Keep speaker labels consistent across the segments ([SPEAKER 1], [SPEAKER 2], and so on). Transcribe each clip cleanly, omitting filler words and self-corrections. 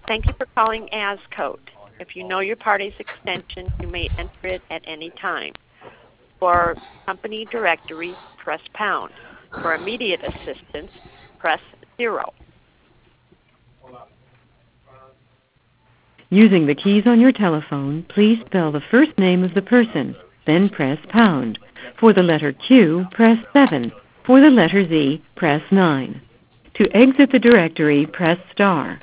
[SPEAKER 1] Thank you for calling ASCode. If you know your party's extension, you may enter it at any time. For company directory, press pound. For immediate assistance, press 0.
[SPEAKER 2] Using the keys on your telephone, please spell the first name of the person, then press pound. For the letter Q, press 7. For the letter Z, press 9. To exit the directory, press star.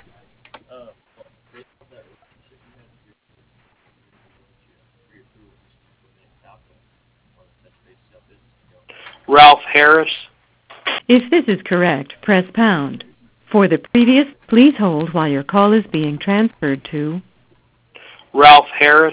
[SPEAKER 3] Ralph Harris.
[SPEAKER 2] If this is correct, press pound. For the previous, please hold while your call is being transferred to
[SPEAKER 3] Ralph Harris.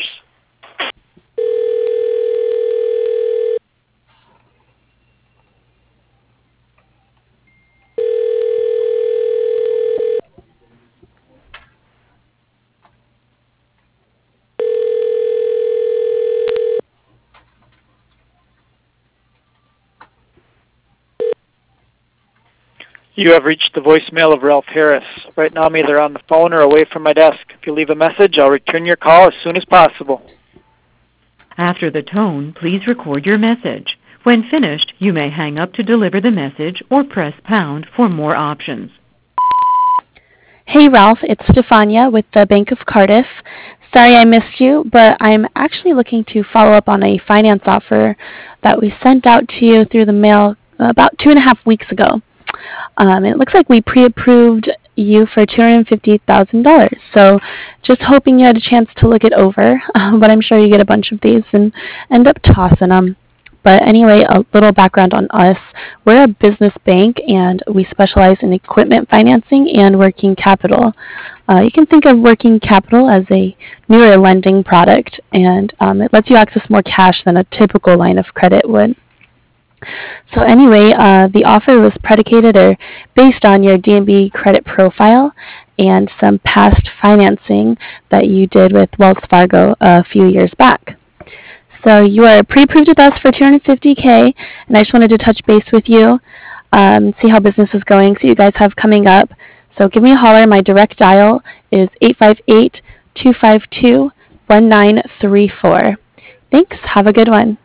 [SPEAKER 3] You have reached the voicemail of Ralph Harris. Right now I'm either on the phone or away from my desk. If you leave a message, I'll return your call as soon as possible.
[SPEAKER 2] After the tone, please record your message. When finished, you may hang up to deliver the message or press pound for more options.
[SPEAKER 4] Hey Ralph, it's Stefania with the Bank of Cardiff. Sorry I missed you, but I'm actually looking to follow up on a finance offer that we sent out to you through the mail about 2.5 weeks ago. It looks like we pre-approved you for $250,000. So just hoping you had a chance to look it over, but I'm sure you get a bunch of these and end up tossing them. But anyway, a little background on us. We're a business bank, and we specialize in equipment financing and working capital. You can think of working capital as a newer lending product, and it lets you access more cash than a typical line of credit would. So anyway, the offer was predicated or based on your D&B credit profile and some past financing that you did with Wells Fargo a few years back. So you are pre-approved with us for $250K, and I just wanted to touch base with you, see how business is going, see what you guys have coming up. So give me a holler. My direct dial is 858-252-1934. Thanks. Have a good one.